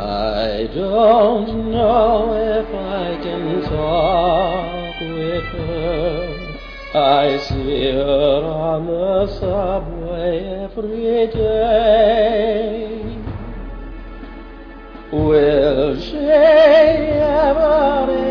I don't know if I can talk with her. I see her on the subway every day. Will she ever